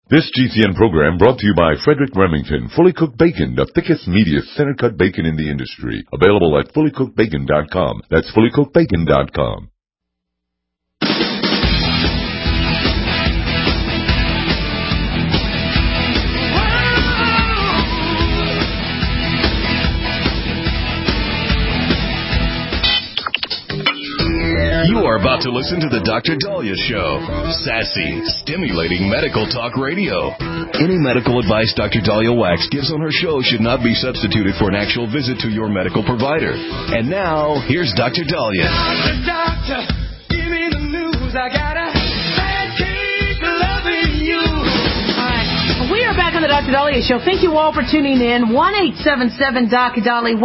This GCN program brought to you by Frederick Remington, Fully Cooked Bacon, the thickest, meatiest, center-cut bacon in the industry. Available at fullycookedbacon.com. That's fullycookedbacon.com. You are about to listen to the Dr. Daliah Show. Sassy, stimulating medical talk radio. Any medical advice Dr. Daliah Wax gives on her show should not be substituted for an actual visit to your medical provider. And now, here's Dr. Daliah. Doctor, give me the news. I got a bad case of loving you. We are back on the Dr. Daliah Show. Thank you all for tuning in. 1-877-Dr.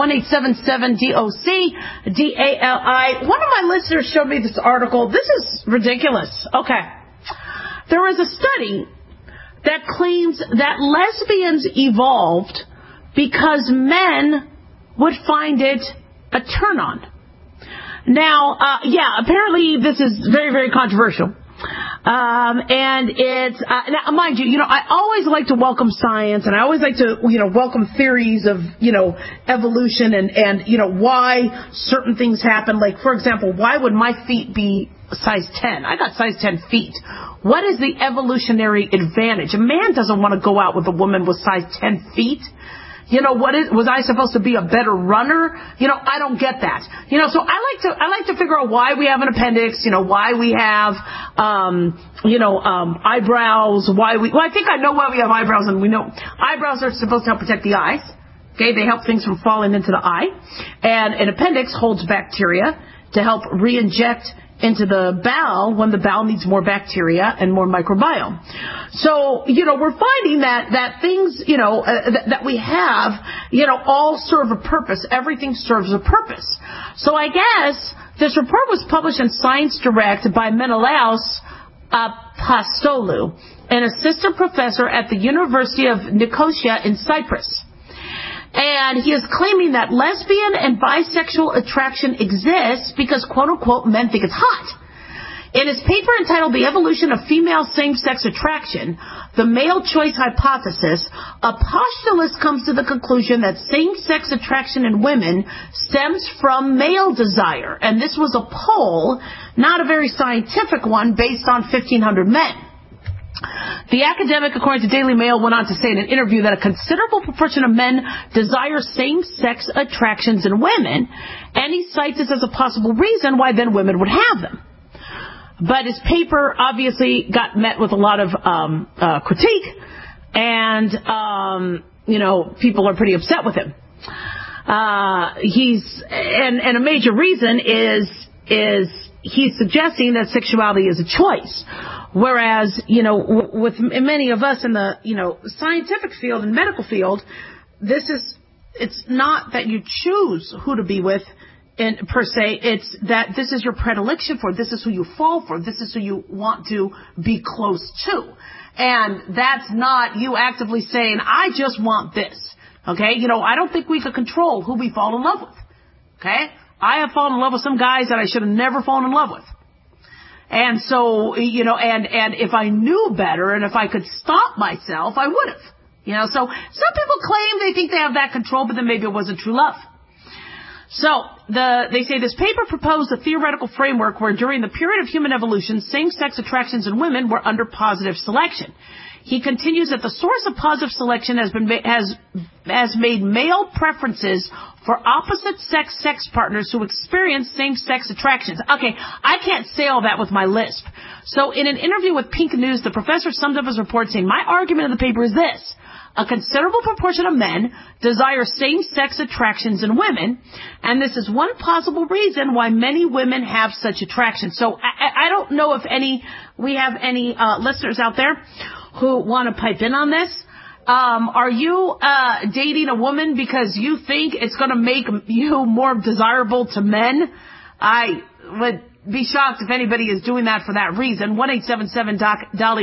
1-877-DOC-DALI. One of my listeners showed me this article. This is ridiculous. Okay. There is a study that claims that lesbians evolved because men would find it a turn-on. Now, apparently this is very, very controversial. And it's, now, mind you, I always like to welcome science, and I always like to, welcome theories of, evolution and, why certain things happen. Like, for example, why would my feet be size 10? I got size 10 feet. What is the evolutionary advantage? A man doesn't want to go out with a woman with size 10 feet. Was I supposed to be a better runner? I don't get that. So I like to figure out why we have an appendix, why we have, eyebrows, I think I know why we have eyebrows, and we know eyebrows are supposed to help protect the eyes. Okay, they help things from falling into the eye. And an appendix holds bacteria to help re-inject into the bowel when the bowel needs more bacteria and more microbiome. So, we're finding that things, that we have, all serve a purpose. Everything serves a purpose. So I guess this report was published in Science Direct by Menelaos Apostolou, an assistant professor at the University of Nicosia in Cyprus. And he is claiming that lesbian and bisexual attraction exists because, quote-unquote, men think it's hot. In his paper entitled The Evolution of Female Same-Sex Attraction, the Male Choice Hypothesis, Apostolus comes to the conclusion that same-sex attraction in women stems from male desire. And this was a poll, not a very scientific one, based on 1,500 men. The academic, according to Daily Mail, went on to say in an interview that a considerable proportion of men desire same-sex attractions in women, and he cites this as a possible reason why then women would have them. But his paper obviously got met with a lot of critique, and, people are pretty upset with him. And a major reason is he's suggesting that sexuality is a choice. Whereas, with many of us in the, scientific field and medical field, it's not that you choose who to be with per se. It's that this is your predilection for, this is who you fall for, this is who you want to be close to. And that's not you actively saying, I just want this. Okay? I don't think we could control who we fall in love with. Okay? I have fallen in love with some guys that I should have never fallen in love with. And so, and if I knew better and if I could stop myself, I would have. So some people claim they think they have that control, but then maybe it wasn't true love. So they say this paper proposed a theoretical framework where during the period of human evolution, same-sex attractions in women were under positive selection. He continues that the source of positive selection has made male preferences for opposite sex partners who experience same-sex attractions. Okay, I can't say all that with my lisp. So in an interview with Pink News, the professor summed up his report saying, my argument in the paper is this. A considerable proportion of men desire same-sex attractions in women, and this is one possible reason why many women have such attraction. So I don't know if we have any listeners out there who want to pipe in on this. Are you dating a woman because you think it's going to make you more desirable to men? I would be shocked if anybody is doing that for that reason. 1-877-DOC-DALI,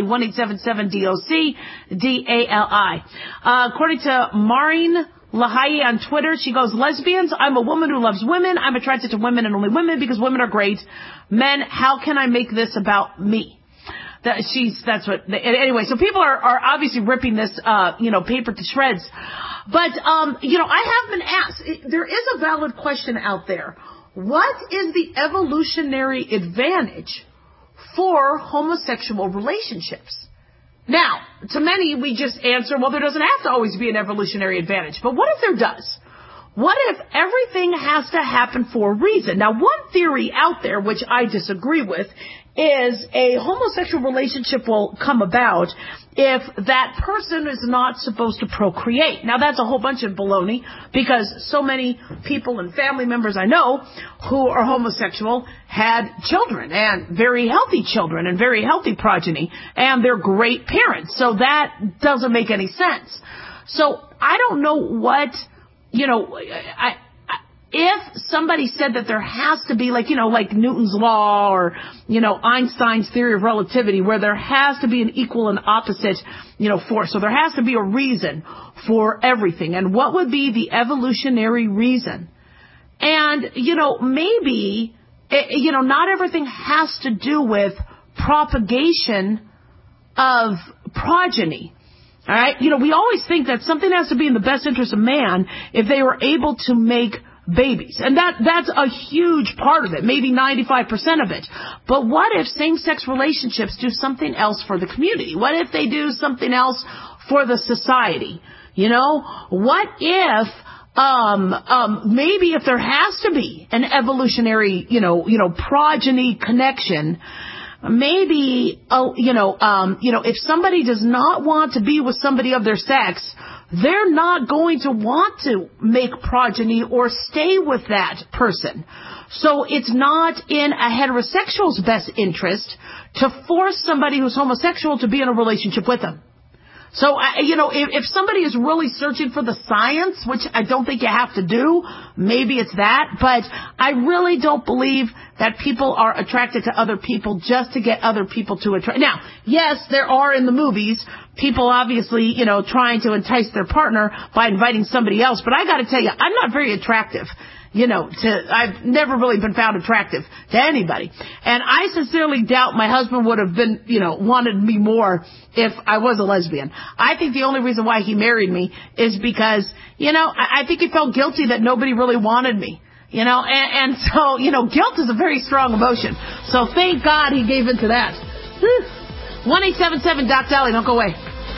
1-877-DOC-DALI. According to Maureen Lahaye on Twitter, she goes, lesbians, I'm a woman who loves women. I'm attracted to women and only women because women are great. Men, how can I make this about me? Anyway, so people are obviously ripping this, paper to shreds. But, I have been asked, there is a valid question out there. What is the evolutionary advantage for homosexual relationships? Now, to many, we just answer, well, there doesn't have to always be an evolutionary advantage. But what if there does? What if everything has to happen for a reason? Now, one theory out there, which I disagree with, is a homosexual relationship will come about if that person is not supposed to procreate. Now, that's a whole bunch of baloney, because so many people and family members I know who are homosexual had children, and very healthy children, and very healthy progeny, and they're great parents. So that doesn't make any sense. So I don't know what, if somebody said that there has to be like Newton's law or, Einstein's theory of relativity, where there has to be an equal and opposite, force. So there has to be a reason for everything. And what would be the evolutionary reason? And, maybe, not everything has to do with propagation of progeny. All right. We always think that something has to be in the best interest of man if they were able to make babies. And that's a huge part of it, maybe 95% of it. But what if same-sex relationships do something else for the community? What if they do something else for the society? What if maybe if there has to be an evolutionary, progeny connection, maybe, if somebody does not want to be with somebody of their sex, they're not going to want to make progeny or stay with that person. So it's not in a heterosexual's best interest to force somebody who's homosexual to be in a relationship with them. So, if somebody is really searching for the science, which I don't think you have to do, maybe it's that. But I really don't believe that people are attracted to other people just to get other people to attract. Now, yes, there are in the movies people obviously, trying to entice their partner by inviting somebody else. But I got to tell you, I'm not very attractive. I've never really been found attractive to anybody. And I sincerely doubt my husband would have been, wanted me more if I was a lesbian. I think the only reason why he married me is because, I think he felt guilty that nobody really wanted me. And so, guilt is a very strong emotion. So thank God he gave into that. 1-877-DOC-DOLLY. Don't go away.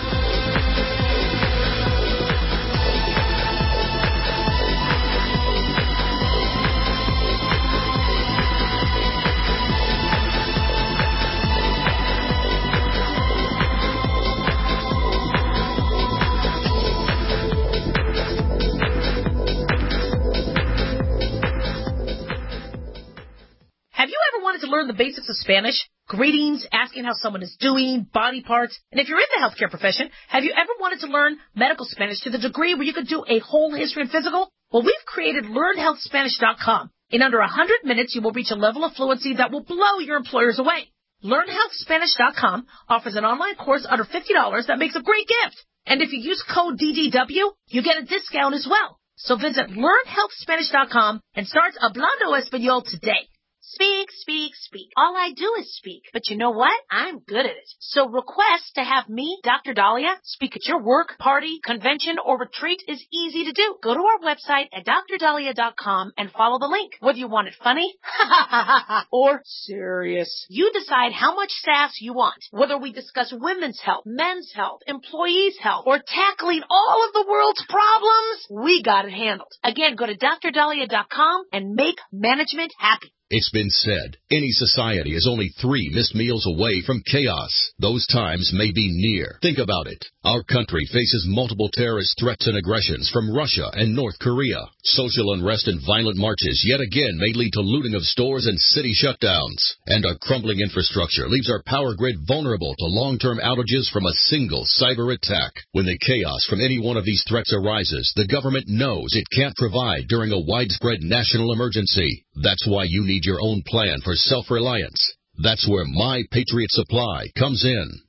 To learn the basics of Spanish, greetings, asking how someone is doing, body parts, and if you're in the healthcare profession, have you ever wanted to learn medical Spanish to the degree where you could do a whole history and physical? Well, we've created LearnHealthSpanish.com. In under 100 minutes, you will reach a level of fluency that will blow your employers away. LearnHealthSpanish.com offers an online course under $50 that makes a great gift. And if you use code DDW, you get a discount as well. So visit LearnHealthSpanish.com and start Hablando Español today. Speak, speak, speak. All I do is speak. But you know what? I'm good at it. So request to have me, Dr. Dahlia, speak at your work, party, convention, or retreat is easy to do. Go to our website at drdahlia.com and follow the link. Whether you want it funny or serious, you decide how much sass you want. Whether we discuss women's health, men's health, employees' health, or tackling all of the world's problems, we got it handled. Again, go to drdahlia.com and make management happy. It's been said, any society is only 3 missed meals away from chaos. Those times may be near. Think about it. Our country faces multiple terrorist threats and aggressions from Russia and North Korea. Social unrest and violent marches yet again may lead to looting of stores and city shutdowns. And our crumbling infrastructure leaves our power grid vulnerable to long-term outages from a single cyber attack. When the chaos from any one of these threats arises, the government knows it can't provide during a widespread national emergency. That's why you need your own plan for self-reliance. That's where My Patriot Supply comes in.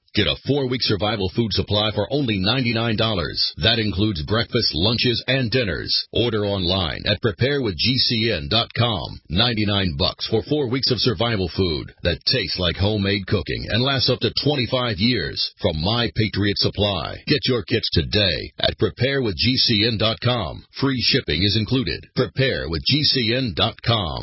Get a 4-week survival food supply for only $99. That includes breakfast, lunches, and dinners. Order online at preparewithgcn.com. $99 for 4 weeks of survival food that tastes like homemade cooking and lasts up to 25 years from My Patriot Supply. Get your kits today at preparewithgcn.com. Free shipping is included. Preparewithgcn.com.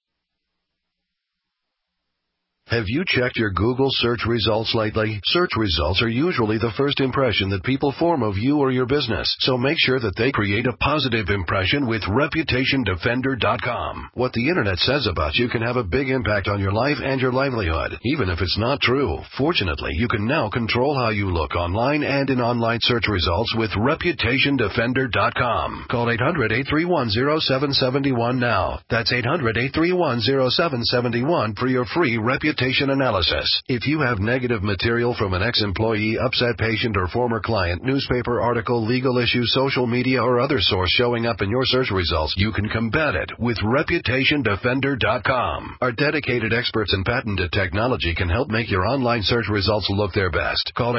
Have you checked your Google search results lately? Search results are usually the first impression that people form of you or your business, so make sure that they create a positive impression with ReputationDefender.com. What the Internet says about you can have a big impact on your life and your livelihood, even if it's not true. Fortunately, you can now control how you look online and in online search results with ReputationDefender.com. Call 800-831-0771 now. That's 800-831-0771 for your free reputation analysis. If you have negative material from an ex-employee, upset patient, or former client, newspaper article, legal issue, social media, or other source showing up in your search results, you can combat it with ReputationDefender.com. Our dedicated experts in patented technology can help make your online search results look their best. Call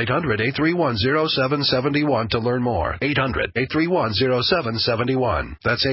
800-831-0771 to learn more. 800-831-0771. That's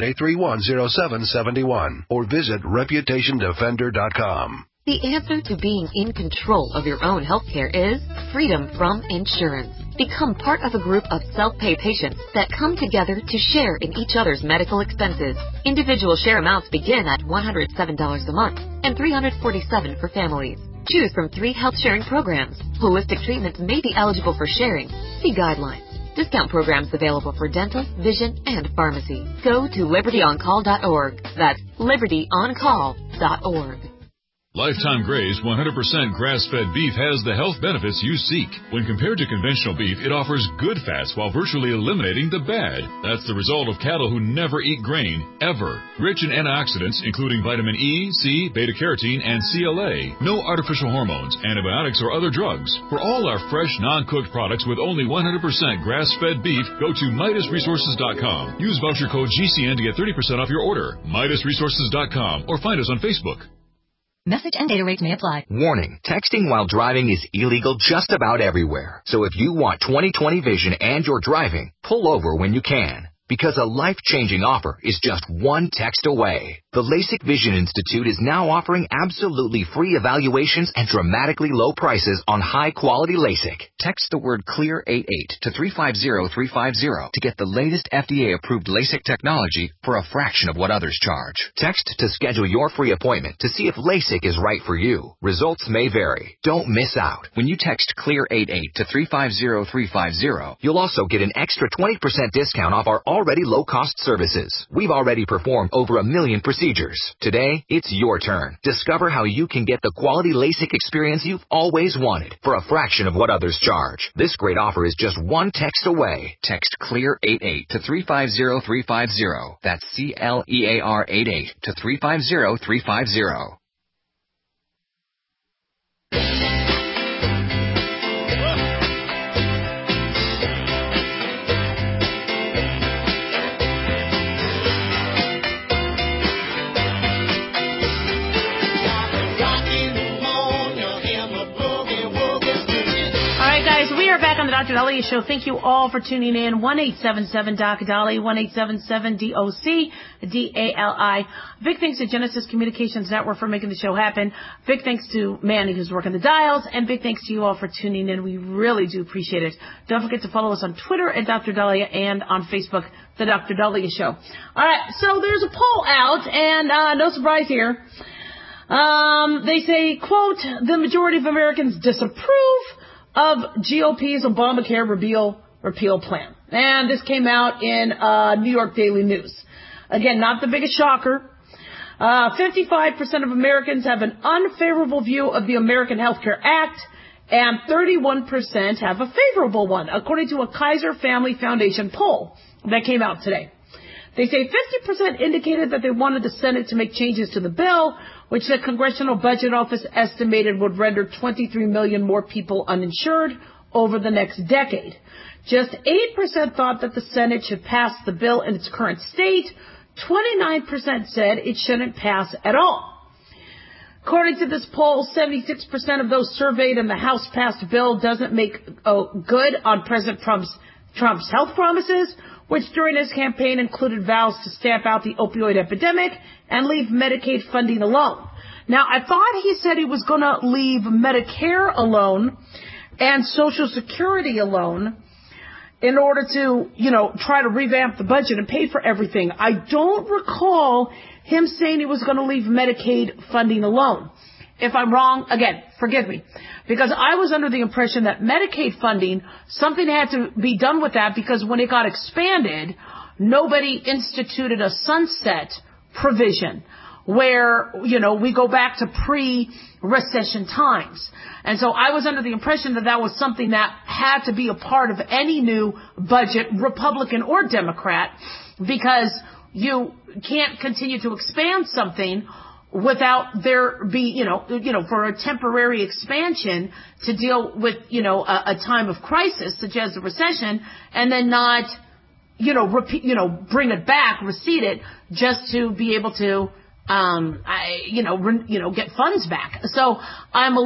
800-831-0771. Or visit ReputationDefender.com. The answer to being in control of your own healthcare is freedom from insurance. Become part of a group of self-pay patients that come together to share in each other's medical expenses. Individual share amounts begin at $107 a month and $347 for families. Choose from 3 health-sharing programs. Holistic treatments may be eligible for sharing. See guidelines. Discount programs available for dental, vision, and pharmacy. Go to libertyoncall.org. That's libertyoncall.org. Lifetime Gray's 100% grass-fed beef has the health benefits you seek. When compared to conventional beef, it offers good fats while virtually eliminating the bad. That's the result of cattle who never eat grain, ever. Rich in antioxidants, including vitamin E, C, beta-carotene, and CLA. No artificial hormones, antibiotics, or other drugs. For all our fresh, non-cooked products with only 100% grass-fed beef, go to MidasResources.com. Use voucher code GCN to get 30% off your order. MidasResources.com or find us on Facebook. Message and data rates may apply. Warning, texting while driving is illegal just about everywhere. So if you want 20/20 vision and you're driving, pull over when you can. Because a life-changing offer is just one text away. The LASIK Vision Institute is now offering absolutely free evaluations and dramatically low prices on high-quality LASIK. Text the word CLEAR88 to 350350 to get the latest FDA-approved LASIK technology for a fraction of what others charge. Text to schedule your free appointment to see if LASIK is right for you. Results may vary. Don't miss out. When you text CLEAR88 to 350350, you'll also get an extra 20% discount off our already low-cost services. We've already performed over 1 million procedures. Today, it's your turn. Discover how you can get the quality LASIK experience you've always wanted for a fraction of what others charge. This great offer is just one text away. Text CLEAR88 to 350350. That's CLEAR88 to 350350. Back on the Dr. Daliah Show. Thank you all for tuning in. 1-877-DOC-DALI, 1-877-DOC-DALI. Big thanks to Genesis Communications Network for making the show happen. Big thanks to Manny who's working the dials. And big thanks to you all for tuning in. We really do appreciate it. Don't forget to follow us on Twitter at Dr. Daliah and on Facebook, The Dr. Daliah Show. All right, so there's a poll out, and no surprise here. They say, quote, the majority of Americans disapprove of GOP's Obamacare repeal plan. And this came out in New York Daily News. Again, not the biggest shocker. 55% of Americans have an unfavorable view of the American Health Care Act, and 31% have a favorable one, according to a Kaiser Family Foundation poll that came out today. They say 50% indicated that they wanted the Senate to make changes to the bill, which the Congressional Budget Office estimated would render 23 million more people uninsured over the next decade. Just 8% thought that the Senate should pass the bill in its current state. 29% said it shouldn't pass at all. According to this poll, 76% of those surveyed in the House-passed bill doesn't make good on President Trump's health promises, which during his campaign included vows to stamp out the opioid epidemic and leave Medicaid funding alone. Now, I thought he said he was going to leave Medicare alone and Social Security alone in order to, try to revamp the budget and pay for everything. I don't recall him saying he was going to leave Medicaid funding alone. If I'm wrong, again, forgive me, because I was under the impression that Medicaid funding, something had to be done with that, because when it got expanded, nobody instituted a sunset provision where, we go back to pre-recession times. And so I was under the impression that that was something that had to be a part of any new budget, Republican or Democrat, because you can't continue to expand something without there be, for a temporary expansion to deal with, a time of crisis such as a recession, and then not, bring it back, recede it, just to be able to, get funds back. So I'm a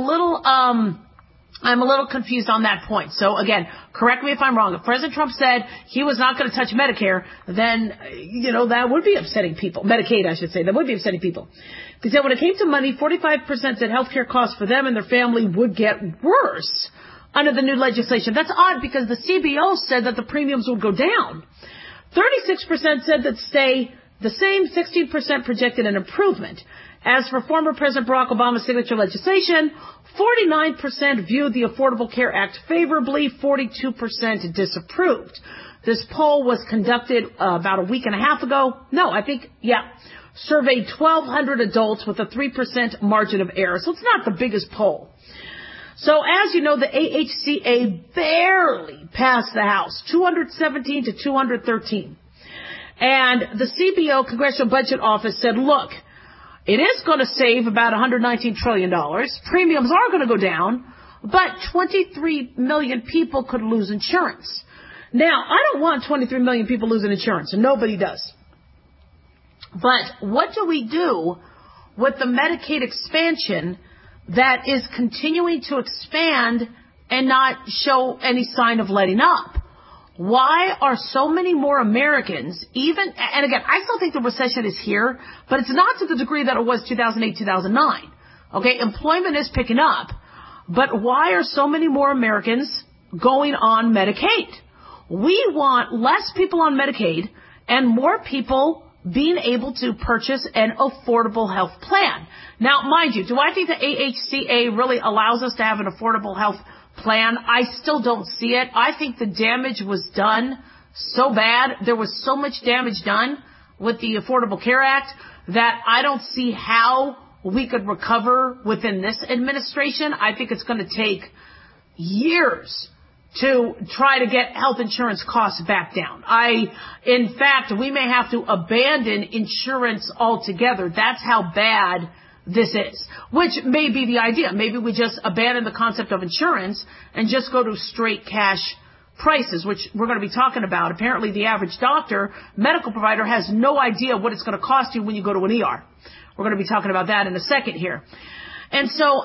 little confused on that point. So again, correct me if I'm wrong. If President Trump said he was not going to touch Medicare, then, that would be upsetting people. Medicaid, I should say. That would be upsetting people. He said when it came to money, 45% said health care costs for them and their family would get worse under the new legislation. That's odd because the CBO said that the premiums would go down. 36% said that stay the same, 16% projected an improvement. As for former President Barack Obama's signature legislation, 49% viewed the Affordable Care Act favorably, 42% disapproved. This poll was conducted about a week and a half ago. Surveyed 1,200 adults with a 3% margin of error. So it's not the biggest poll. So as you know, the AHCA barely passed the House, 217 to 213. And the CBO, Congressional Budget Office, said, look, it is going to save about $119 trillion. Premiums are going to go down, but 23 million people could lose insurance. Now, I don't want 23 million people losing insurance, and nobody does. But what do we do with the Medicaid expansion that is continuing to expand and not show any sign of letting up? Why are so many more Americans, and again, I still think the recession is here, but it's not to the degree that it was 2008, 2009. Okay, employment is picking up, but why are so many more Americans going on Medicaid? We want less people on Medicaid and more people being able to purchase an affordable health plan. Now, mind you, do I think the AHCA really allows us to have an affordable health plan? I still don't see it. I think the damage was done so bad. There was so much damage done with the Affordable Care Act that I don't see how we could recover within this administration. I think it's going to take years to try to get health insurance costs back down. In fact, we may have to abandon insurance altogether. That's how bad this is, which may be the idea. Maybe we just abandon the concept of insurance and just go to straight cash prices, which we're going to be talking about. Apparently, the average doctor, medical provider has no idea what it's going to cost you when you go to an ER. We're going to be talking about that in a second here. And so,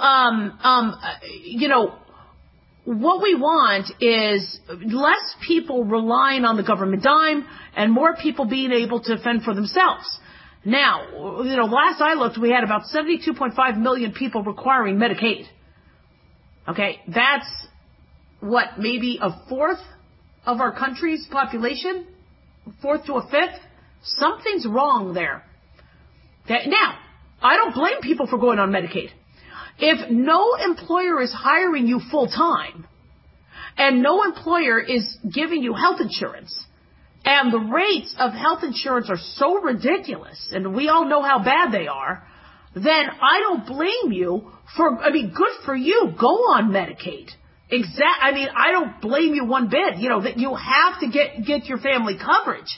what we want is less people relying on the government dime and more people being able to fend for themselves. Now, last I looked, we had about 72.5 million people requiring Medicaid. Okay, that's maybe a fourth of our country's population? Fourth to a fifth? Something's wrong there. Okay, now, I don't blame people for going on Medicaid. If no employer is hiring you full time and no employer is giving you health insurance, and the rates of health insurance are so ridiculous, and we all know how bad they are, then I don't blame you good for you. Go on Medicaid. I don't blame you one bit. That you have to get your family coverage.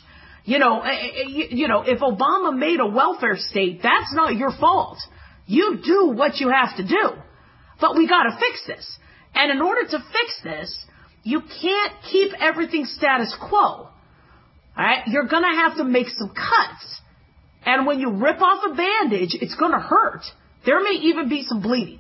If Obama made a welfare state, that's not your fault. You do what you have to do. But we got to fix this. And in order to fix this, you can't keep everything status quo. All right? You're going to have to make some cuts. And when you rip off a bandage, it's going to hurt. There may even be some bleeding.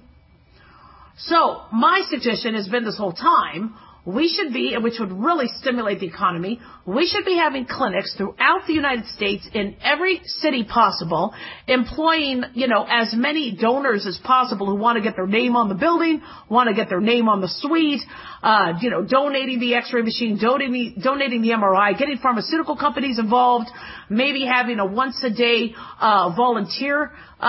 So my suggestion has been this whole time, we should be, which would really stimulate the economy, we should be having clinics throughout the United States in every city possible, employing, as many donors as possible who want to get their name on the building, want to get their name on the suite, donating the x-ray machine, donating the MRI, getting pharmaceutical companies involved, maybe having a once a day, volunteer,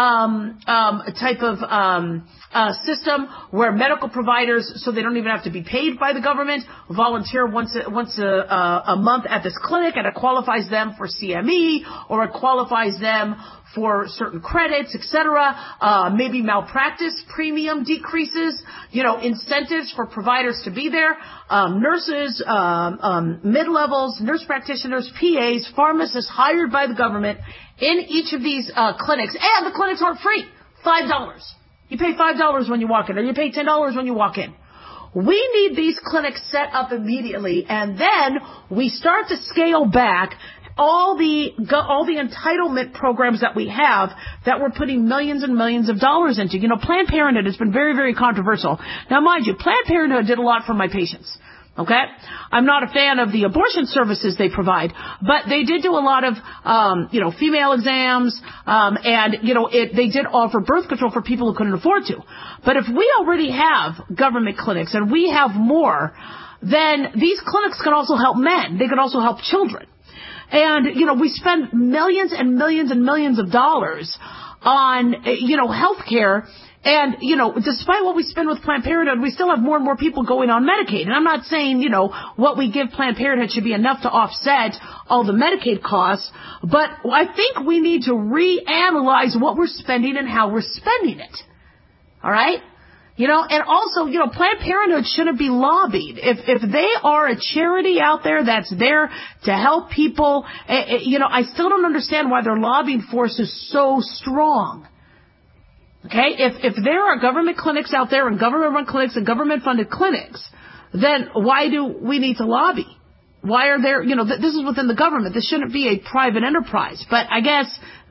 type of, system where medical providers, so they don't even have to be paid by the government, volunteer once a month at this clinic, and it qualifies them for CME, or it qualifies them for certain credits, etc. Maybe malpractice premium decreases, incentives for providers to be there, nurses, mid-levels, nurse practitioners, PAs, pharmacists hired by the government in each of these clinics, and the clinics aren't free. $5. You pay $5 when you walk in, or you pay $10 when you walk in. We need these clinics set up immediately, and then we start to scale back all the entitlement programs that we have that we're putting millions and millions of dollars into. Planned Parenthood has been very, very controversial. Now, mind you, Planned Parenthood did a lot for my patients. Okay? I'm not a fan of the abortion services they provide, but they did do a lot of, female exams, and, they did offer birth control for people who couldn't afford to. But if we already have government clinics and we have more, then these clinics can also help men. They can also help children. And, we spend millions and millions and millions of dollars on, healthcare. And, despite what we spend with Planned Parenthood, we still have more and more people going on Medicaid. And I'm not saying, what we give Planned Parenthood should be enough to offset all the Medicaid costs, but I think we need to reanalyze what we're spending and how we're spending it. All right? And also, Planned Parenthood shouldn't be lobbied. If they are a charity out there that's there to help people, I still don't understand why their lobbying force is so strong. Okay, if there are government clinics out there and government-run clinics and government-funded clinics, then why do we need to lobby? Why are there, this is within the government. This shouldn't be a private enterprise. But I guess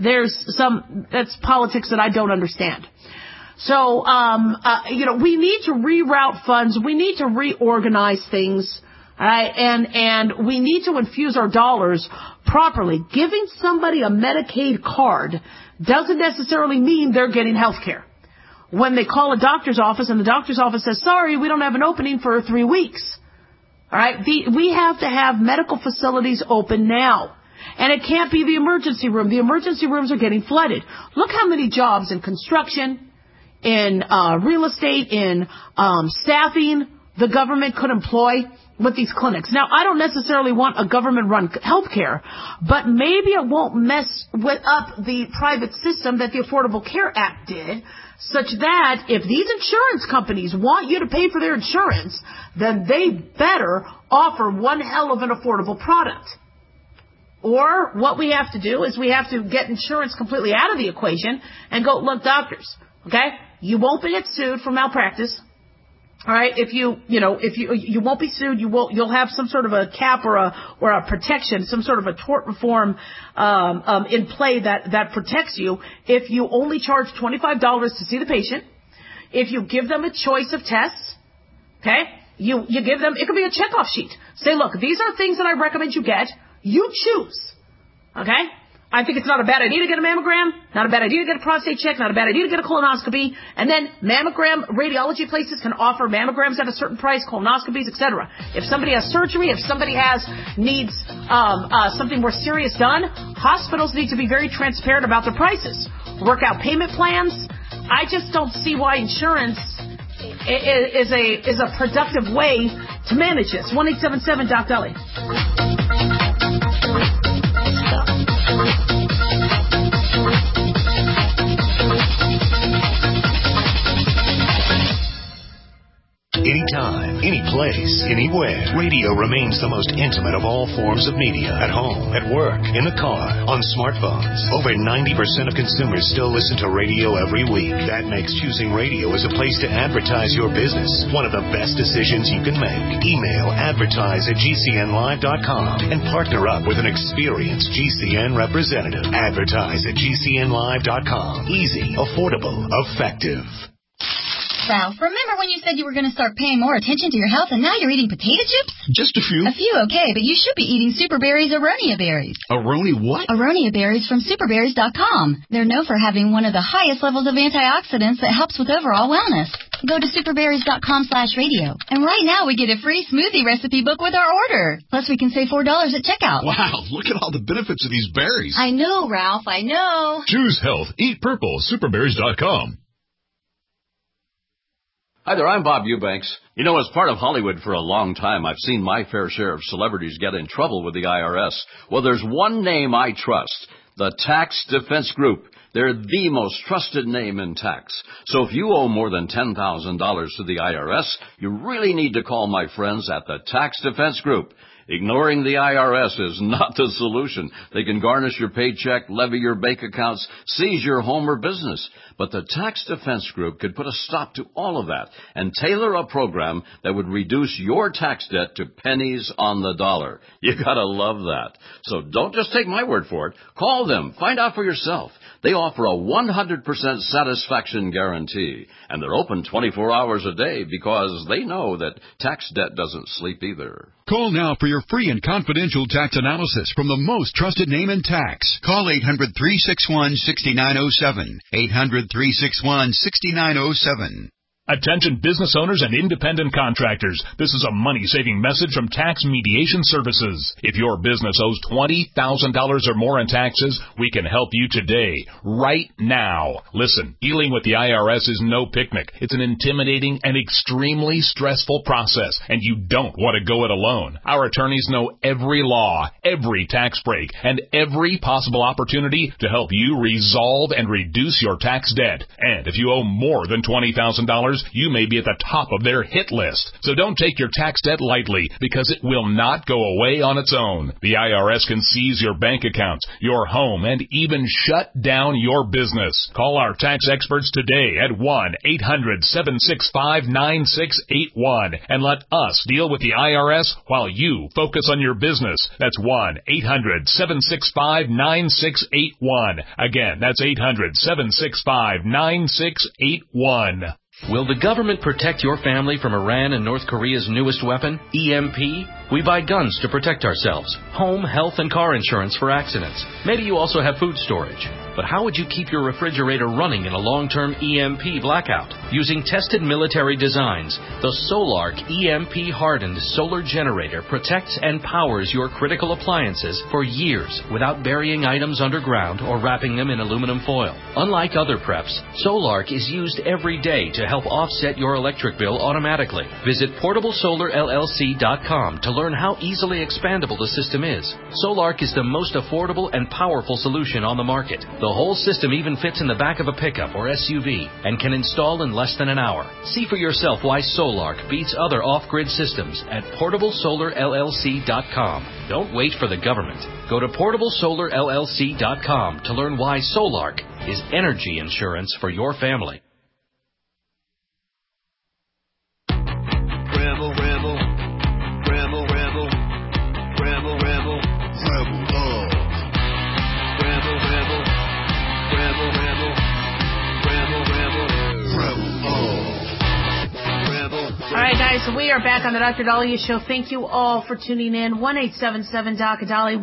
that's politics that I don't understand. So, we need to reroute funds. We need to reorganize things. All right, and we need to infuse our dollars properly. Giving somebody a Medicaid card doesn't necessarily mean they're getting health care. When they call a doctor's office and the doctor's office says, sorry, we don't have an opening for 3 weeks. All right, we have to have medical facilities open now. And it can't be the emergency room. The emergency rooms are getting flooded. Look how many jobs in construction, in real estate, in staffing the government could employ with these clinics. Now, I don't necessarily want a government-run healthcare, but maybe it won't mess up the private system that the Affordable Care Act did, such that if these insurance companies want you to pay for their insurance, then they better offer one hell of an affordable product. Or what we have to do is we have to get insurance completely out of the equation and go, look, doctors, okay, you won't get sued for malpractice. All right, if you won't be sued, you'll have some sort of a cap or a protection, some sort of a tort reform in play that protects you if you only charge $25 to see the patient. If you give them a choice of tests, okay, you give them, it could be a checkoff sheet. Say, look, these are things that I recommend you get. You choose. Okay? I think it's not a bad idea to get a mammogram, not a bad idea to get a prostate check, not a bad idea to get a colonoscopy, and then mammogram radiology places can offer mammograms at a certain price, colonoscopies, etc. If somebody has surgery, if somebody needs something more serious done, hospitals need to be very transparent about their prices. Work out payment plans. I just don't see why insurance is a productive way to manage this. 1-877-DOC-DOLLY. Anytime, any place, anywhere. Radio remains the most intimate of all forms of media. At home, at work, in the car, on smartphones. Over 90% of consumers still listen to radio every week. That makes choosing radio as a place to advertise your business one of the best decisions you can make. Email advertise@gcnlive.com and partner up with an experienced GCN representative. Advertise at gcnlive.com. Easy, affordable, effective. Ralph, remember when you said you were going to start paying more attention to your health and now you're eating potato chips? Just a few. A few, okay, but you should be eating Super Berries Aronia berries. Aroni what? Aronia berries from superberries.com. They're known for having one of the highest levels of antioxidants that helps with overall wellness. Go to superberries.com/radio. And right now we get a free smoothie recipe book with our order. Plus we can save $4 at checkout. Wow, look at all the benefits of these berries. I know, Ralph, I know. Choose health. Eat purple. Superberries.com. Hi there, I'm Bob Eubanks. You know, as part of Hollywood for a long time, I've seen my fair share of celebrities get in trouble with the IRS. Well, there's one name I trust, the Tax Defense Group. They're the most trusted name in tax. So if you owe more than $10,000 to the IRS, you really need to call my friends at the Tax Defense Group. Ignoring the IRS is not the solution. They can garnish your paycheck, levy your bank accounts, seize your home or business. But the Tax Defense Group could put a stop to all of that and tailor a program that would reduce your tax debt to pennies on the dollar. You gotta love that. So don't just take my word for it. Call them. Find out for yourself. They offer a 100% satisfaction guarantee, and they're open 24 hours a day because they know that tax debt doesn't sleep either. Call now for your free and confidential tax analysis from the most trusted name in tax. Call 800-361-6907. 800-361-6907. Attention business owners and independent contractors. This is a money-saving message from Tax Mediation Services. If your business owes $20,000 or more in taxes, we can help you today, right now. Listen, dealing with the IRS is no picnic. It's an intimidating and extremely stressful process, and you don't want to go it alone. Our attorneys know every law, every tax break, and every possible opportunity to help you resolve and reduce your tax debt. And if you owe more than $20,000, you may be at the top of their hit list. So don't take your tax debt lightly, because it will not go away on its own. The IRS can seize your bank accounts, your home, and even shut down your business. Call our tax experts today at 1-800-765-9681 and let us deal with the IRS while you focus on your business. That's 1-800-765-9681. Again, that's 800-765-9681. Will the government protect your family from Iran and North Korea's newest weapon, EMP? We buy guns to protect ourselves, home, health, and car insurance for accidents. Maybe you also have food storage. But how would you keep your refrigerator running in a long-term EMP blackout? Using tested military designs, the Solark EMP-hardened solar generator protects and powers your critical appliances for years without burying items underground or wrapping them in aluminum foil. Unlike other preps, Solark is used every day to help offset your electric bill automatically. Visit PortableSolarLLC.com to learn how easily expandable the system is. Solark is the most affordable and powerful solution on the market. The whole system even fits in the back of a pickup or SUV and can install in less than an hour. See for yourself why Solark beats other off-grid systems at PortableSolarLLC.com. Don't wait for the government. Go to PortableSolarLLC.com to learn why Solark is energy insurance for your family. Rebel, rebel, rebel, rebel, rebel, rebel, rebel love. Rebel, rebel, rebel, rebel, rebel, rebel, rebel love. Rebel. All right, guys, so we are back on the Dr. Dahlia Show. Thank you all for tuning in. 1-877-DOC-DALI,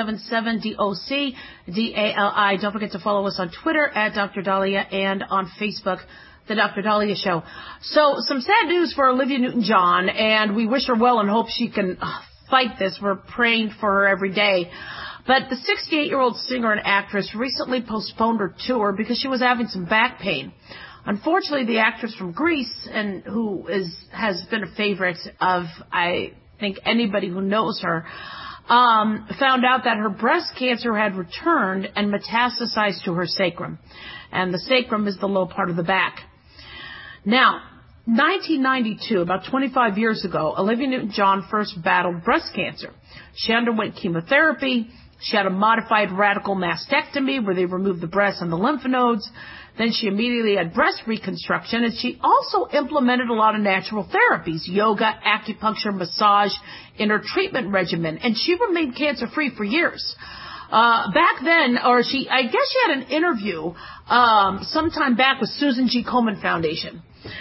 1-877-DOC-DALI. Don't forget to follow us on Twitter at Dr. Dahlia and on Facebook, The Dr. Dahlia Show. So, some sad news for Olivia Newton-John, and we wish her well and hope she can fight this. We're praying for her every day. But the 68-year-old singer and actress recently postponed her tour because she was having some back pain. Unfortunately, the actress from Grease, and who has been a favorite of, I think, anybody who knows her, found out that her breast cancer had returned and metastasized to her sacrum. And the sacrum is the low part of the back. Now, 1992, about 25 years ago, Olivia Newton-John first battled breast cancer. She underwent chemotherapy. She had a modified radical mastectomy where they removed the breast and the lymph nodes. Then she immediately had breast reconstruction, and she also implemented a lot of natural therapies, yoga, acupuncture, massage in her treatment regimen, and she remained cancer-free for years. Back then, I guess she had an interview sometime back with Susan G. Komen Foundation.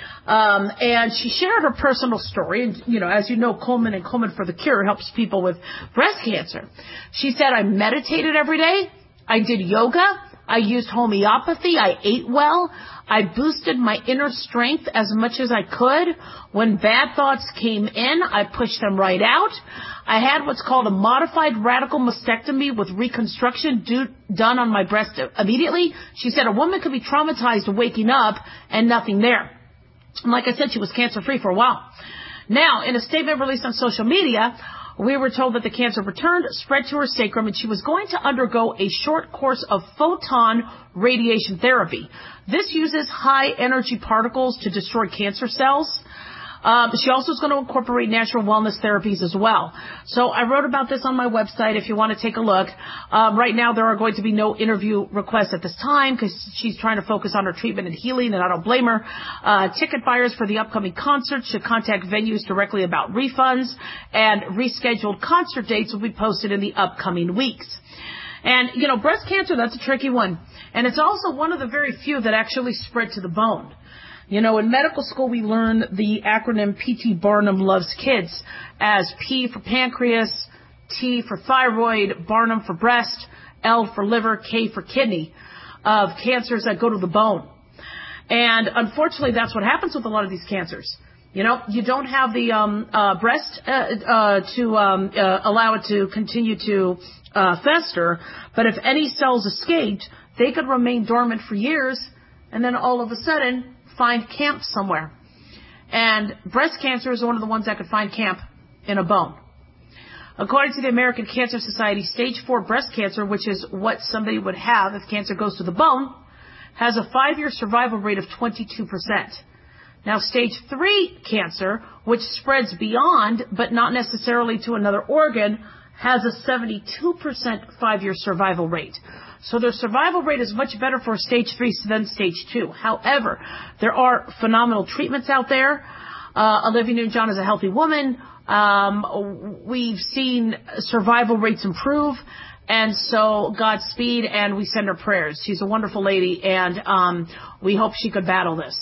And she shared her personal story. And, as you know, Komen and Komen for the Cure helps people with breast cancer. She said, I meditated every day. I did yoga. I used homeopathy. I ate well. I boosted my inner strength as much as I could. When bad thoughts came in, I pushed them right out. I had what's called a modified radical mastectomy with reconstruction done on my breast immediately. She said a woman could be traumatized waking up and nothing there. And like I said, she was cancer-free for a while. Now, in a statement released on social media, we were told that the cancer returned, spread to her sacrum, and she was going to undergo a short course of photon radiation therapy. This uses high-energy particles to destroy cancer cells. She also is going to incorporate natural wellness therapies as well. So I wrote about this on my website if you want to take a look. Right now there are going to be no interview requests at this time because she's trying to focus on her treatment and healing, and I don't blame her. Ticket buyers for the upcoming concert should contact venues directly about refunds, and rescheduled concert dates will be posted in the upcoming weeks. And, breast cancer, that's a tricky one. And it's also one of the very few that actually spread to the bone. In medical school, we learn the acronym P.T. Barnum loves kids as P for pancreas, T for thyroid, Barnum for breast, L for liver, K for kidney, of cancers that go to the bone. And unfortunately, that's what happens with a lot of these cancers. You don't have the breast to allow it to continue to fester, but if any cells escaped, they could remain dormant for years, and then all of a sudden find camp somewhere. And breast cancer is one of the ones that could find camp in a bone. According to the American Cancer Society, stage 4 breast cancer, which is what somebody would have if cancer goes to the bone, has a 5-year survival rate of 22%. Now, stage 3 cancer, which spreads beyond, but not necessarily to another organ, has a 72% 5-year survival rate. So their survival rate is much better for stage 3 than stage 2. However, there are phenomenal treatments out there. Olivia Newton-John is a healthy woman. We've seen survival rates improve. And so Godspeed, and we send her prayers. She's a wonderful lady, and we hope she could battle this.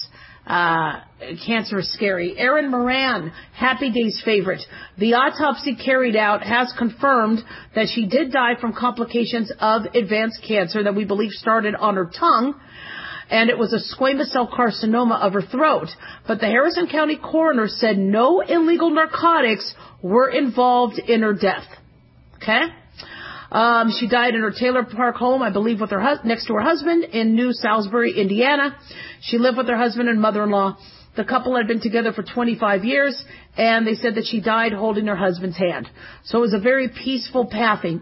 Cancer is scary. Erin Moran, Happy Days favorite. The autopsy carried out has confirmed that she did die from complications of advanced cancer that we believe started on her tongue, and it was a squamous cell carcinoma of her throat. But the Harrison County coroner said no illegal narcotics were involved in her death. Okay? She died in her Taylor Park home, I believe, with her next to her husband in New Salisbury, Indiana. She lived with her husband and mother-in-law. The couple had been together for 25 years, and they said that she died holding her husband's hand. So it was a very peaceful passing.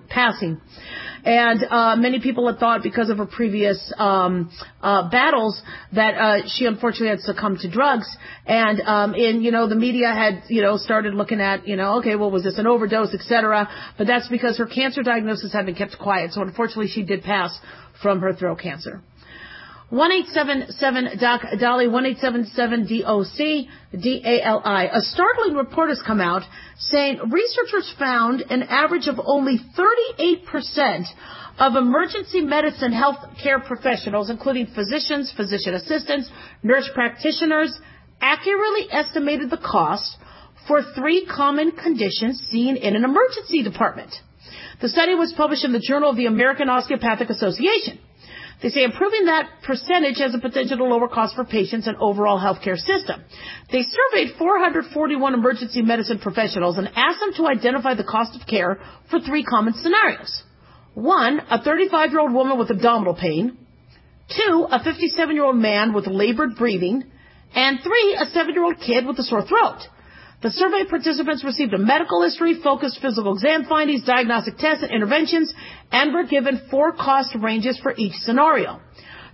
And many people had thought, because of her previous battles, that she unfortunately had succumbed to drugs. And the media had started looking at okay, well, was this an overdose, etc. But that's because her cancer diagnosis had been kept quiet. So unfortunately, she did pass from her throat cancer. 1-877-DOC-DALI, 1-877-DOC-DALI. A startling report has come out saying researchers found an average of only 38% of emergency medicine health care professionals, including physicians, physician assistants, nurse practitioners, accurately estimated the cost for 3 common conditions seen in an emergency department. The study was published in the Journal of the American Osteopathic Association. They say improving that percentage has a potential to lower costs for patients and overall healthcare system. They surveyed 441 emergency medicine professionals and asked them to identify the cost of care for 3 common scenarios. 1, a 35-year-old woman with abdominal pain. 2, a 57-year-old man with labored breathing. And 3, a 7-year-old kid with a sore throat. The survey participants received a medical history, focused physical exam findings, diagnostic tests, and interventions, and were given 4 cost ranges for each scenario.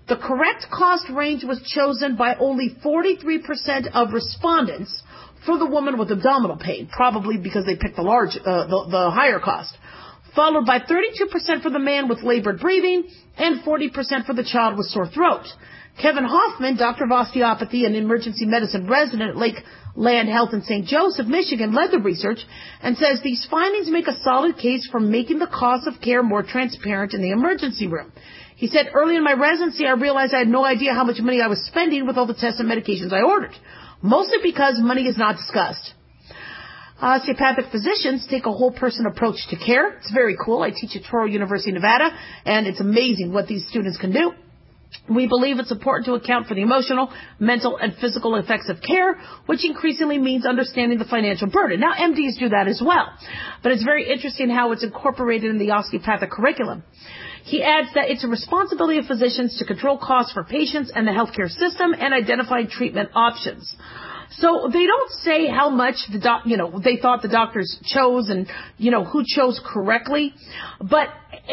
The correct cost range was chosen by only 43% of respondents for the woman with abdominal pain, probably because they picked the higher cost, followed by 32% for the man with labored breathing and 40% for the child with sore throat. Kevin Hoffman, doctor of osteopathy and emergency medicine resident at Lakeland Health in St. Joseph, Michigan, led the research and says these findings make a solid case for making the cost of care more transparent in the emergency room. He said, early in my residency, I realized I had no idea how much money I was spending with all the tests and medications I ordered, mostly because money is not discussed. Osteopathic physicians take a whole person approach to care. It's very cool. I teach at Touro University, Nevada, and it's amazing what these students can do. We believe it's important to account for the emotional, mental, and physical effects of care, which increasingly means understanding the financial burden. Now, MDs do that as well, but it's very interesting how it's incorporated in the osteopathic curriculum. He adds that it's a responsibility of physicians to control costs for patients and the healthcare system and identify treatment options. So they don't say how much they thought the doctors chose and, who chose correctly. But,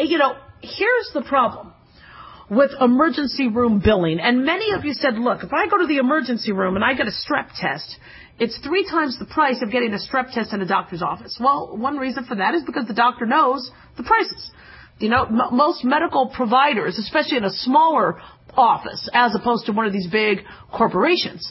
here's the problem with emergency room billing. And many of you said, look, if I go to the emergency room and I get a strep test, it's 3 times the price of getting a strep test in a doctor's office. Well, one reason for that is because the doctor knows the prices. Most medical providers, especially in a smaller office, as opposed to one of these big corporations,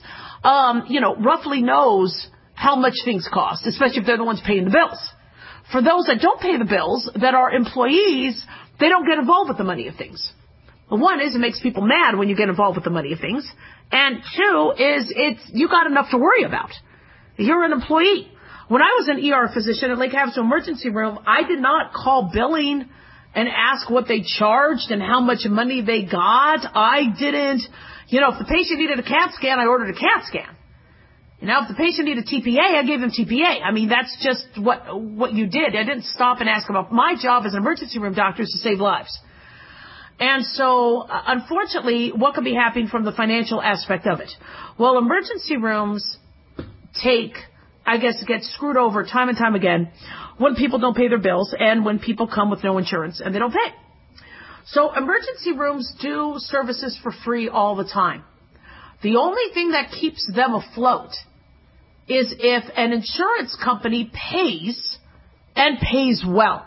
roughly knows how much things cost, especially if they're the ones paying the bills. For those that don't pay the bills, that are employees, they don't get involved with the money of things. One is it makes people mad when you get involved with the money of things. And 2 is you got enough to worry about. You're an employee. When I was an ER physician at Lake Havasu Emergency Room, I did not call billing and ask what they charged and how much money they got. I didn't, if the patient needed a CAT scan, I ordered a CAT scan. If the patient needed TPA, I gave them TPA. I mean, that's just what you did. I didn't stop and ask about. My job as an emergency room doctor is to save lives. And so, unfortunately, what could be happening from the financial aspect of it? Well, emergency rooms get screwed over time and time again when people don't pay their bills and when people come with no insurance and they don't pay. So emergency rooms do services for free all the time. The only thing that keeps them afloat is if an insurance company pays and pays well.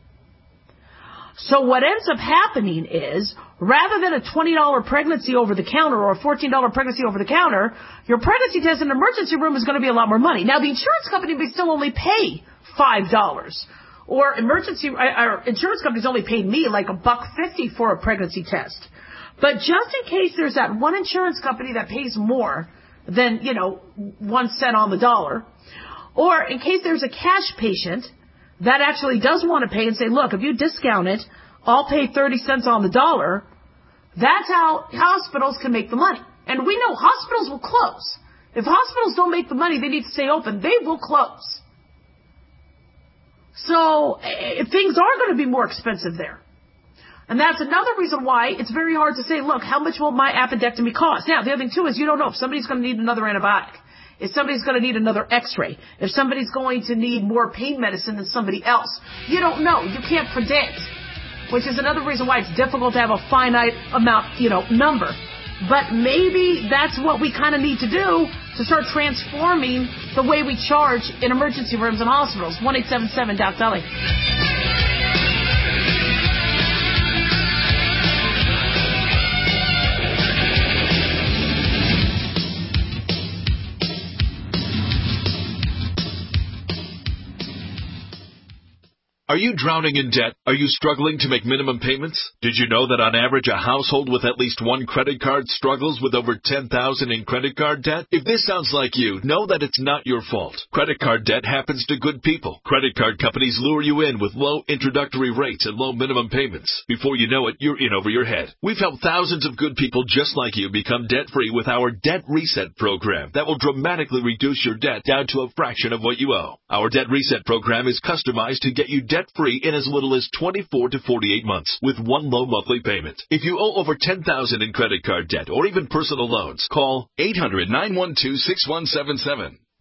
So what ends up happening is, rather than a $20 pregnancy over the counter or a $14 pregnancy over the counter, your pregnancy test in an emergency room is going to be a lot more money. Now, the insurance company may still only pay $5. Or insurance companies only paid me like $1.50 for a pregnancy test. But just in case there's that one insurance company that pays more than, 1 cent on the dollar, or in case there's a cash patient that actually does want to pay and say, look, if you discount it, I'll pay 30 cents on the dollar. That's how hospitals can make the money. And we know hospitals will close. If hospitals don't make the money they need to stay open, they will close. So things are going to be more expensive there. And that's another reason why it's very hard to say, look, how much will my appendectomy cost? Now, the other thing, too, is you don't know if somebody's going to need another antibiotic, if somebody's going to need another x-ray, if somebody's going to need more pain medicine than somebody else. You don't know. You can't predict, which is another reason why it's difficult to have a finite amount, number. But maybe that's what we kind of need to do to start transforming the way we charge in emergency rooms and hospitals. 1-877-DOC-DOLLY. Are you drowning in debt? Are you struggling to make minimum payments? Did you know that on average a household with at least one credit card struggles with over $10,000 in credit card debt? If this sounds like you, know that it's not your fault. Credit card debt happens to good people. Credit card companies lure you in with low introductory rates and low minimum payments. Before you know it, you're in over your head. We've helped thousands of good people just like you become debt-free with our Debt Reset program that will dramatically reduce your debt down to a fraction of what you owe. Our Debt Reset program is customized to get you debt-free in as little as 24 to 48 months with one low monthly payment. If you owe over $10,000 in credit card debt or even personal loans, call 800-912-6177.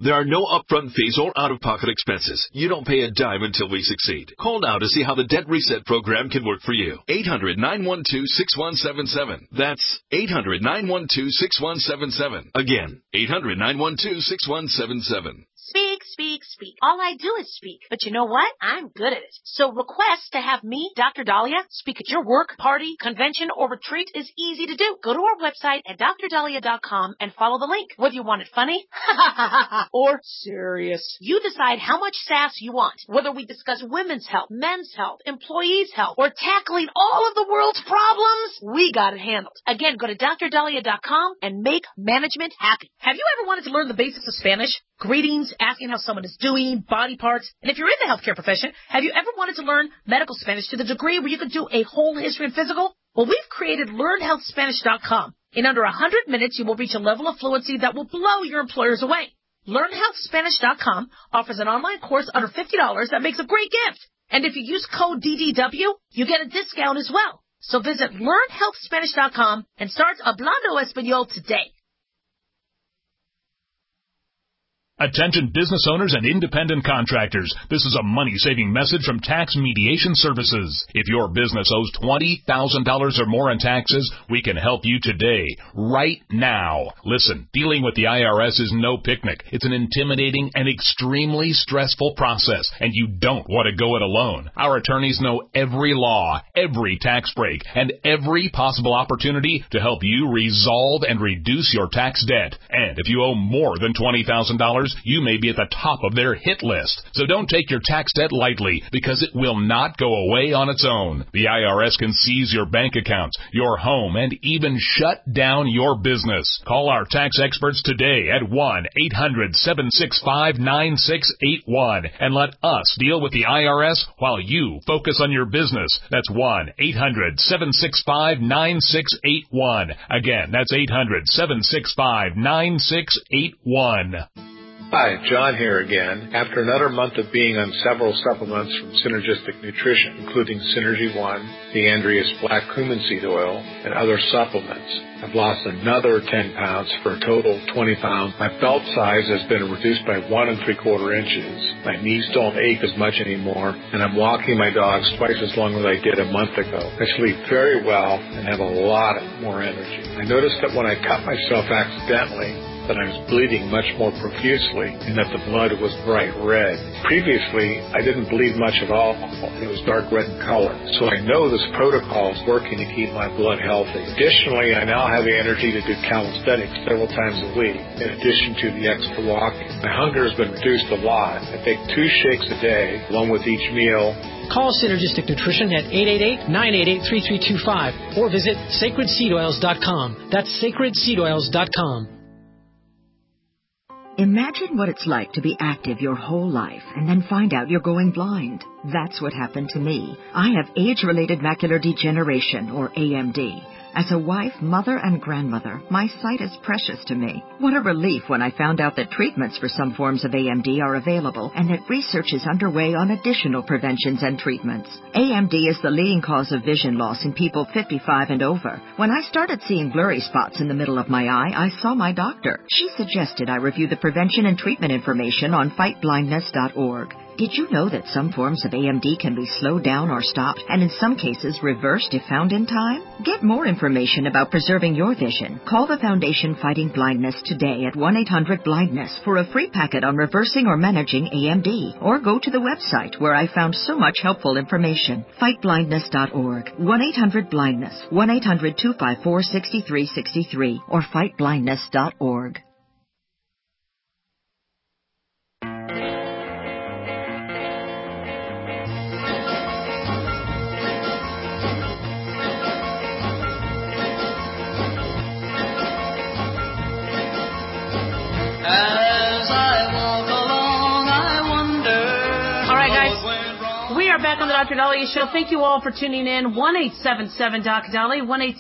There are no upfront fees or out-of-pocket expenses. You don't pay a dime until we succeed. Call now to see how the Debt Reset program can work for you. 800-912-6177. That's 800-912-6177. Again, 800-912-6177. Speak, speak, speak. All I do is speak. But you know what? I'm good at it. So request to have me, Dr. Dahlia, speak at your work, party, convention, or retreat is easy to do. Go to our website at drdahlia.com and follow the link. Whether you want it funny or serious, you decide how much sass you want. Whether we discuss women's health, men's health, employees' health, or tackling all of the world's problems, we got it handled. Again, go to drdahlia.com and make management happy. Have you ever wanted to learn the basics of Spanish? Greetings, asking how someone is doing, body parts. And if you're in the healthcare profession, have you ever wanted to learn medical Spanish to the degree where you could do a whole history and physical? Well, we've created LearnHealthSpanish.com. In under 100 minutes, you will reach a level of fluency that will blow your employers away. LearnHealthSpanish.com offers an online course under $50 that makes a great gift. And if you use code DDW, you get a discount as well. So visit LearnHealthSpanish.com and start Hablando Español today. Attention business owners and independent contractors. This is a money-saving message from Tax Mediation Services. If your business owes $20,000 or more in taxes, we can help you today, right now. Listen, dealing with the IRS is no picnic. It's an intimidating and extremely stressful process, and you don't want to go it alone. Our attorneys know every law, every tax break, and every possible opportunity to help you resolve and reduce your tax debt. And if you owe more than $20,000, you may be at the top of their hit list. So don't take your tax debt lightly, because it will not go away on its own. The IRS can seize your bank accounts, your home, and even shut down your business. Call our tax experts today at 1-800-765-9681 and let us deal with the IRS while you focus on your business. That's 1-800-765-9681. Again, that's 800-765-9681. Hi, John here again. After another month of being on several supplements from Synergistic Nutrition, including Synergy One, the Andreas Black Cumin Seed Oil, and other supplements, I've lost another 10 pounds for a total of 20 pounds. My belt size has been reduced by 1 3/4 inches. My knees don't ache as much anymore, and I'm walking my dogs twice as long as I did a month ago. I sleep very well and have a lot more energy. I noticed that when I cut myself accidentally, that I was bleeding much more profusely and that the blood was bright red. Previously, I didn't bleed much at all. It was dark red in color. So I know this protocol is working to keep my blood healthy. Additionally, I now have the energy to do calisthenics several times a week, in addition to the extra walking. My hunger has been reduced a lot. I take 2 shakes a day, along with each meal. Call Synergistic Nutrition at 888-988-3325 or visit sacredseedoils.com. That's sacredseedoils.com. Imagine what it's like to be active your whole life and then find out you're going blind. That's what happened to me. I have age-related macular degeneration, or AMD. As a wife, mother, and grandmother, my sight is precious to me. What a relief when I found out that treatments for some forms of AMD are available and that research is underway on additional preventions and treatments. AMD is the leading cause of vision loss in people 55 and over. When I started seeing blurry spots in the middle of my eye, I saw my doctor. She suggested I review the prevention and treatment information on fightblindness.org. Did you know that some forms of AMD can be slowed down or stopped, and in some cases reversed if found in time? Get more information about preserving your vision. Call the Foundation Fighting Blindness today at 1-800-BLINDNESS for a free packet on reversing or managing AMD. Or go to the website where I found so much helpful information. Fightblindness.org. 1-800-BLINDNESS. 1-800-254-6363. Or fightblindness.org. Back on the Dr. Dahlia Show. Thank you all for tuning in. 1-877-DOC-DALI,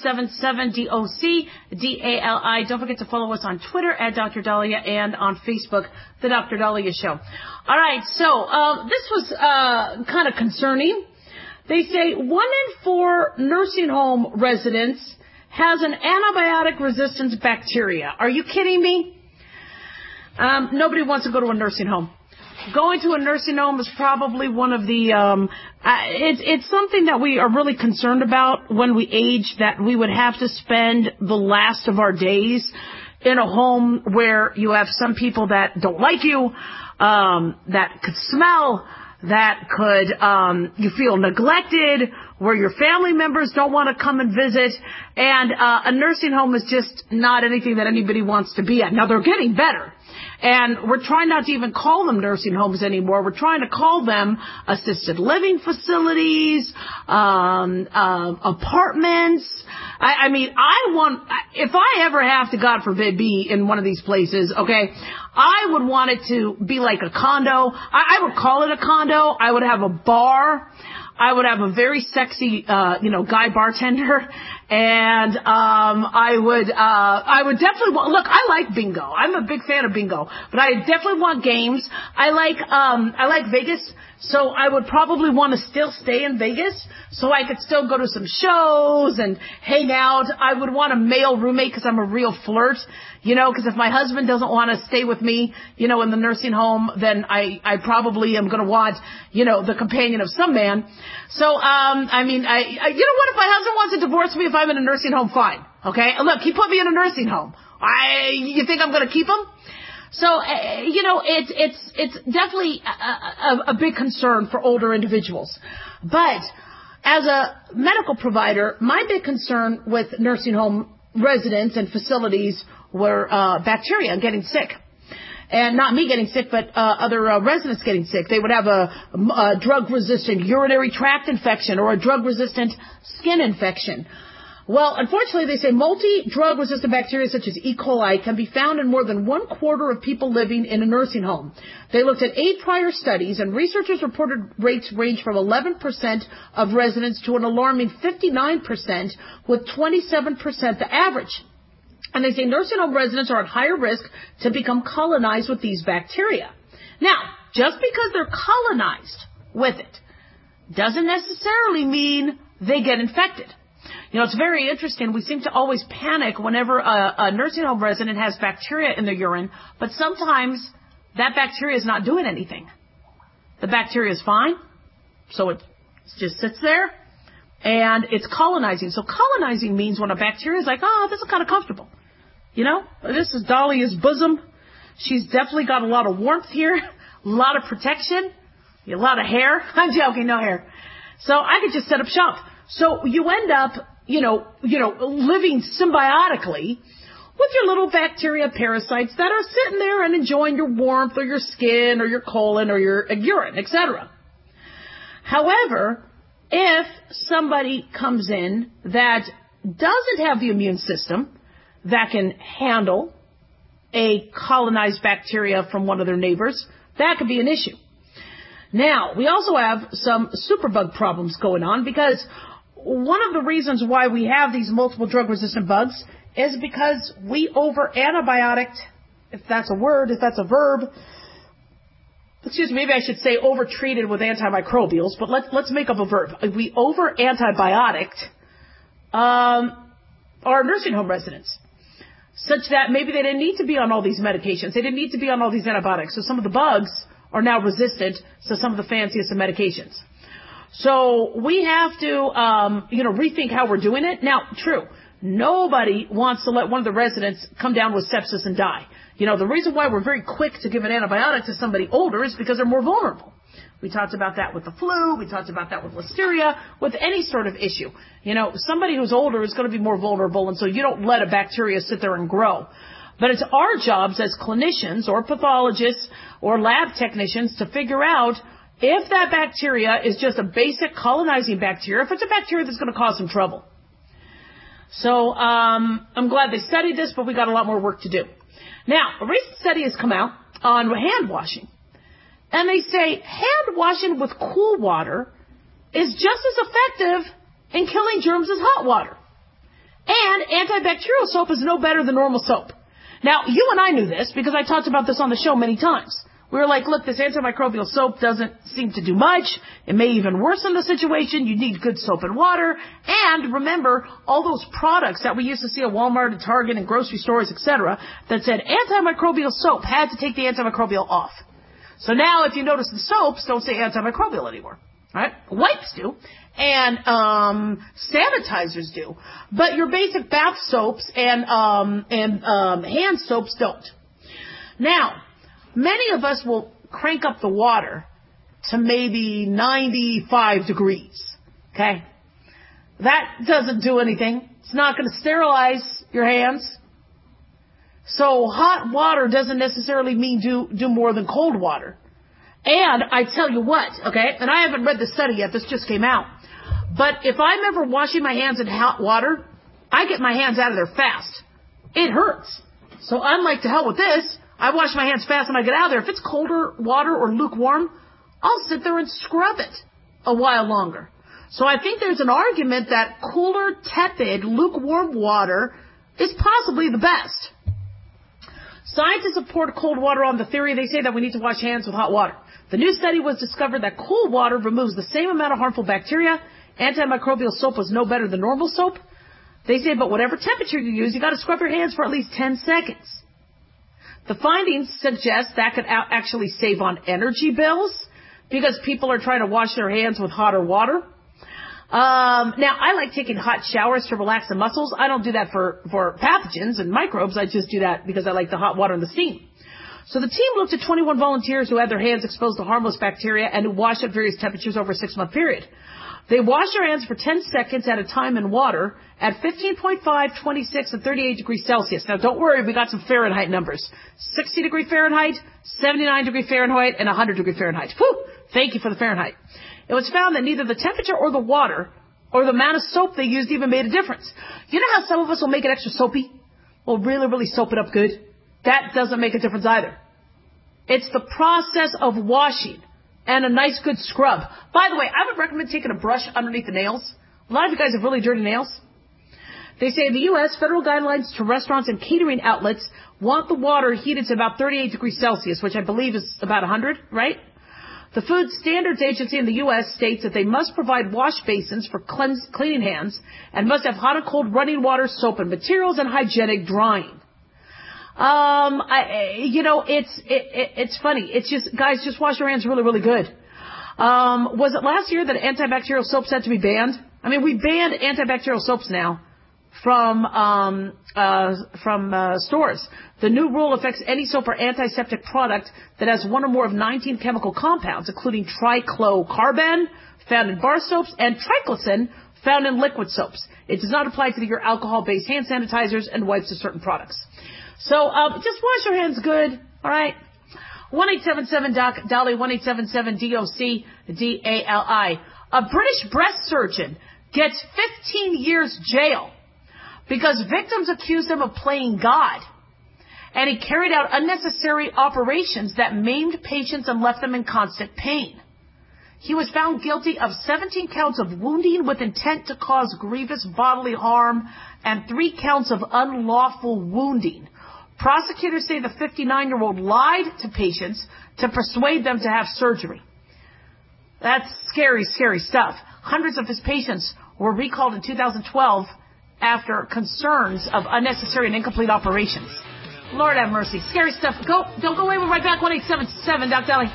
1-877-DOC-DALI. Don't forget to follow us on Twitter at Dr. Dahlia and on Facebook, The Dr. Dahlia Show. All right, so this was kind of concerning. They say 1 in 4 nursing home residents has an antibiotic-resistant bacteria. Are you kidding me? Nobody wants to go to a nursing home. Going to a nursing home is probably one of the, it's something that we are really concerned about when we age, that we would have to spend the last of our days in a home where you have some people that don't like you, that could smell, that could, you feel neglected, where your family members don't want to come and visit, and a nursing home is just not anything that anybody wants to be at. Now, they're getting better. And we're trying not to even call them nursing homes anymore. We're trying to call them assisted living facilities, apartments. I mean, if I ever have to, God forbid, be in one of these places, okay, I would want it to be like a condo. I would call it a condo. I would have a bar. I would have a very sexy, guy bartender. And, I would definitely want, look, I like bingo. I'm a big fan of bingo, but I definitely want games. I like Vegas. So I would probably want to still stay in Vegas so I could still go to some shows and hang out. I would want a male roommate because I'm a real flirt, because if my husband doesn't want to stay with me, in the nursing home, then I probably am going to want, the companion of some man. So, you know what, if my husband wants to divorce me if I'm in a nursing home, fine. Okay. Look, he put me in a nursing home. You think I'm going to keep him? So, it's definitely a big concern for older individuals. But as a medical provider, my big concern with nursing home residents and facilities were bacteria getting sick. And not me getting sick, but other residents getting sick. They would have a drug-resistant urinary tract infection or a drug-resistant skin infection. Well, unfortunately, they say multi-drug-resistant bacteria such as E. coli can be found in more than 1/4 of people living in a nursing home. They looked at 8 prior studies, and researchers reported rates range from 11% of residents to an alarming 59%, with 27% the average. And they say nursing home residents are at higher risk to become colonized with these bacteria. Now, just because they're colonized with it doesn't necessarily mean they get infected. It's very interesting. We seem to always panic whenever a nursing home resident has bacteria in their urine, but sometimes that bacteria is not doing anything. The bacteria is fine, so it just sits there, and it's colonizing. So colonizing means when a bacteria is like, oh, this is kind of comfortable. This is Dahlia's bosom. She's definitely got a lot of warmth here, a lot of protection, a lot of hair. I'm joking, no hair. So I could just set up shop. So you end up, living symbiotically with your little bacteria parasites that are sitting there and enjoying your warmth or your skin or your colon or your urine, etc. However, if somebody comes in that doesn't have the immune system that can handle a colonized bacteria from one of their neighbors, that could be an issue. Now, we also have some superbug problems going on because one of the reasons why we have these multiple drug-resistant bugs is because we over-antibiotic, if that's a word, if that's a verb. Maybe I should say over-treated with antimicrobials, but let's make up a verb. We over-antibiotic our nursing home residents, such that maybe they didn't need to be on all these medications. They didn't need to be on all these antibiotics. So some of the bugs are now resistant to some of the fanciest of medications. So we have to, rethink how we're doing it. Now, true, nobody wants to let one of the residents come down with sepsis and die. The reason why we're very quick to give an antibiotic to somebody older is because they're more vulnerable. We talked about that with the flu. We talked about that with listeria, with any sort of issue. Somebody who's older is going to be more vulnerable, and so you don't let a bacteria sit there and grow. But it's our jobs as clinicians or pathologists or lab technicians to figure out if that bacteria is just a basic colonizing bacteria, if it's a bacteria that's going to cause some trouble. So I'm glad they studied this, but we got a lot more work to do. Now, a recent study has come out on hand washing. And they say hand washing with cool water is just as effective in killing germs as hot water. And antibacterial soap is no better than normal soap. Now, you and I knew this because I talked about this on the show many times. We were like, look, this antimicrobial soap doesn't seem to do much. It may even worsen the situation. You need good soap and water. And remember, all those products that we used to see at Walmart and Target and grocery stores, etc., that said antimicrobial soap had to take the antimicrobial off. So now if you notice the soaps don't say antimicrobial anymore. Right? Wipes do. And sanitizers do. But your basic bath soaps and hand soaps don't. Now, many of us will crank up the water to maybe 95 degrees, okay? That doesn't do anything. It's not going to sterilize your hands. So hot water doesn't necessarily mean do more than cold water. And I tell you what, okay, and I haven't read the study yet, this just came out, but if I'm ever washing my hands in hot water, I get my hands out of there fast. It hurts. So I'm like, to hell with this. I wash my hands fast when I get out of there. If it's colder water or lukewarm, I'll sit there and scrub it a while longer. So I think there's an argument that cooler, tepid, lukewarm water is possibly the best. Scientists support cold water on the theory. They say that we need to wash hands with hot water. The new study was discovered that cool water removes the same amount of harmful bacteria. Antimicrobial soap was no better than normal soap. They say, but whatever temperature you use, you got to scrub your hands for at least 10 seconds. The findings suggest that could actually save on energy bills because people are trying to wash their hands with hotter water. Now, I like taking hot showers to relax the muscles. I don't do that for pathogens and microbes. I just do that because I like the hot water and the steam. So the team looked at 21 volunteers who had their hands exposed to harmless bacteria and who washed at various temperatures over a 6-month period. They washed their hands for 10 seconds at a time in water at 15.5, 26, and 38 degrees Celsius. Now, don't worry, we got some Fahrenheit numbers. 60 degree Fahrenheit, 79 degree Fahrenheit, and 100 degree Fahrenheit. Whew! Thank you for the Fahrenheit. It was found that neither the temperature or the water or the amount of soap they used even made a difference. You know how some of us will make it extra soapy? We'll really, really soap it up good? That doesn't make a difference either. It's the process of washing and a nice good scrub. By the way, I would recommend taking a brush underneath the nails. A lot of you guys have really dirty nails. They say in the U.S., federal guidelines to restaurants and catering outlets want the water heated to about 38 degrees Celsius, which I believe is about 100, right? The Food Standards Agency in the U.S. states that they must provide wash basins for cleaning hands and must have hot and cold running water, soap and materials, and hygienic drying. It's funny. It's just, guys, just wash your hands really, really good. Was it last year that antibacterial soaps had to be banned? I mean, we banned antibacterial soaps now from stores. The new rule affects any soap or antiseptic product that has one or more of 19 chemical compounds, including trichlocarbon, found in bar soaps, and triclosan, found in liquid soaps. It does not apply to your alcohol-based hand sanitizers and wipes of certain products. So, just wash your hands good, alright? 1-877-DOC-DOLLY, 1-877-DOC-DALI. A British breast surgeon gets 15 years jail because victims accused him of playing God. And he carried out unnecessary operations that maimed patients and left them in constant pain. He was found guilty of 17 counts of wounding with intent to cause grievous bodily harm and 3 counts of unlawful wounding. Prosecutors say the 59-year-old lied to patients to persuade them to have surgery. That's scary, scary stuff. Hundreds of his patients were recalled in 2012 after concerns of unnecessary and incomplete operations. Lord have mercy. Scary stuff. Don't go away. We're right back. 1-877 Doc Dolly.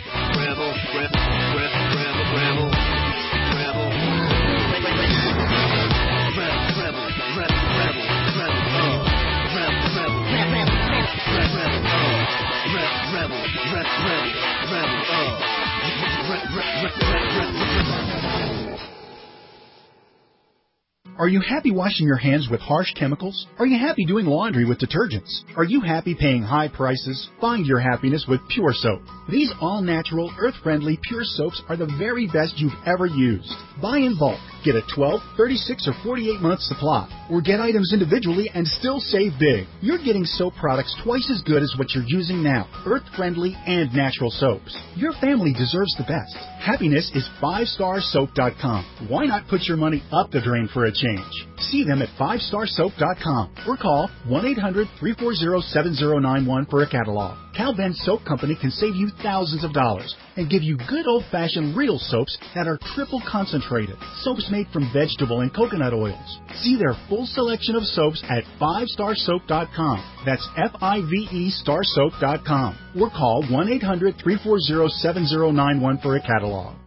Are you happy washing your hands with harsh chemicals? Are you happy doing laundry with detergents? Are you happy paying high prices? Find your happiness with Pure Soap. These all-natural, earth-friendly Pure Soaps are the very best you've ever used. Buy in bulk. Get a 12, 36, or 48-month supply. Or get items individually and still save big. You're getting soap products twice as good as what you're using now. Earth-friendly and natural soaps. Your family deserves the best. Happiness is 5starsoap.com. Why not put your money up the drain for a change? See them at 5starsoap.com or call 1-800-340-7091 for a catalog. Cal Ben Soap Company can save you thousands of dollars and give you good old-fashioned real soaps that are triple concentrated. Soaps made from vegetable and coconut oils. See their full selection of soaps at 5starsoap.com. That's FIVE starsoap.com. Or call 1-800-340-7091 for a catalog.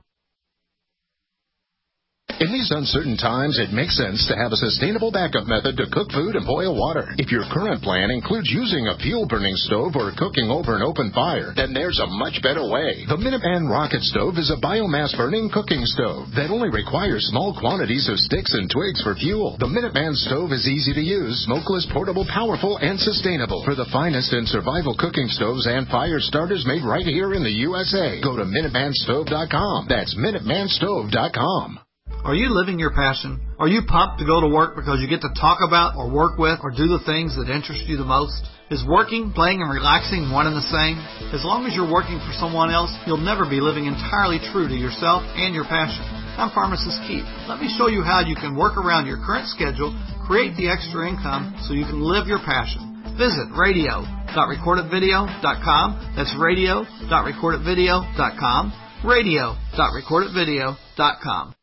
In these uncertain times, it makes sense to have a sustainable backup method to cook food and boil water. If your current plan includes using a fuel-burning stove or cooking over an open fire, then there's a much better way. The Minuteman Rocket Stove is a biomass-burning cooking stove that only requires small quantities of sticks and twigs for fuel. The Minuteman Stove is easy to use, smokeless, portable, powerful, and sustainable. For the finest in survival cooking stoves and fire starters made right here in the USA, go to MinutemanStove.com. That's MinutemanStove.com. Are you living your passion? Are you pumped to go to work because you get to talk about or work with or do the things that interest you the most? Is working, playing, and relaxing one and the same? As long as you're working for someone else, you'll never be living entirely true to yourself and your passion. I'm Pharmacist Keith. Let me show you how you can work around your current schedule, create the extra income so you can live your passion. Visit radio.recordedvideo.com. That's radio.recordedvideo.com. radio.recordedvideo.com.